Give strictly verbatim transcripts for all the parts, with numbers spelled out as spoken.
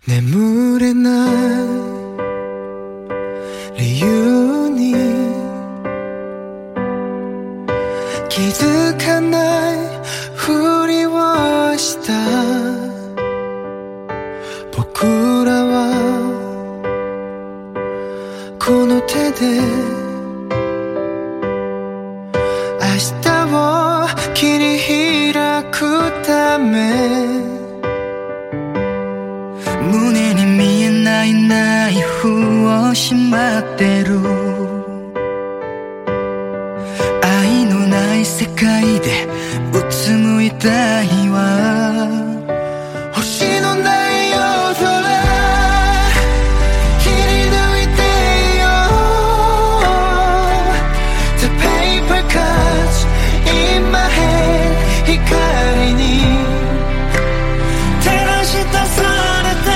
眠れない理由に気づかないふりをした僕らはこの手で明日を切り開くため胸に見えないナイフをしまってる愛のない世界でうつむいたいわ星のない夜空切り抜いてよ The paper cuts in my head 光に照らし出されて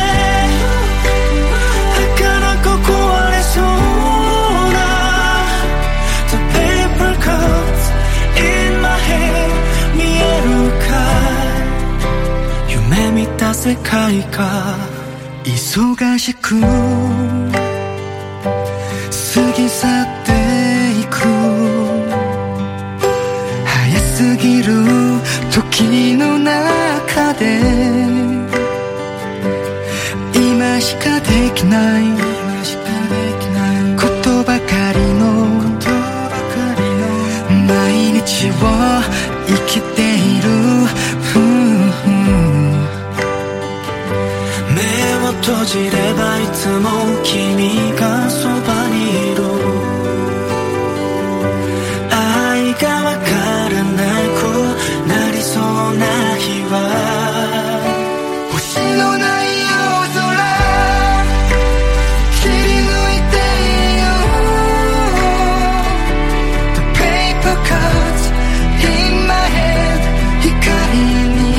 儚く壊れそうな The paper cuts in my head 見えるか夢見た世界か忙しく過ぎ去っていく早すぎる時の中で今しかできないことばかりの毎日を生きている目を閉じればいつも君がそばにいる愛がわからなくなりそうな日は星のない夜空切り抜いてよ The paper cuts in my head 光に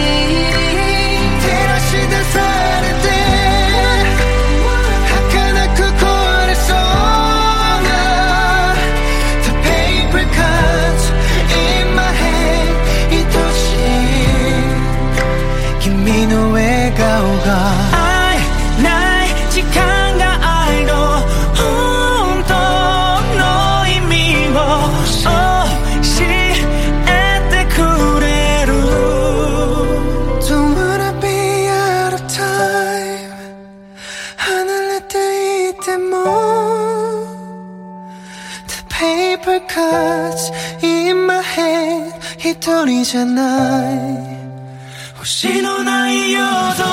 照らし出されて儚く壊れそうな The paper cuts in my head 愛しい君の笑顔が愛ない時間が愛の本当の意味を教えてくれる Don't wanna be out of time 離れていても The paper cuts in my head 一人じゃない星のない夜空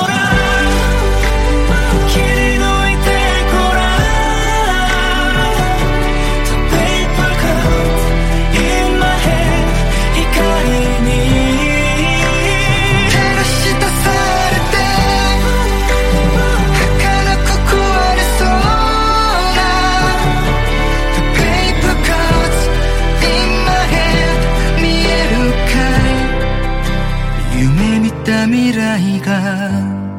切り抜いてごらん The paper cuts in my head 光に照らし出されて儚く壊れそうな The paper cuts in my head 見えるかい夢見た未来が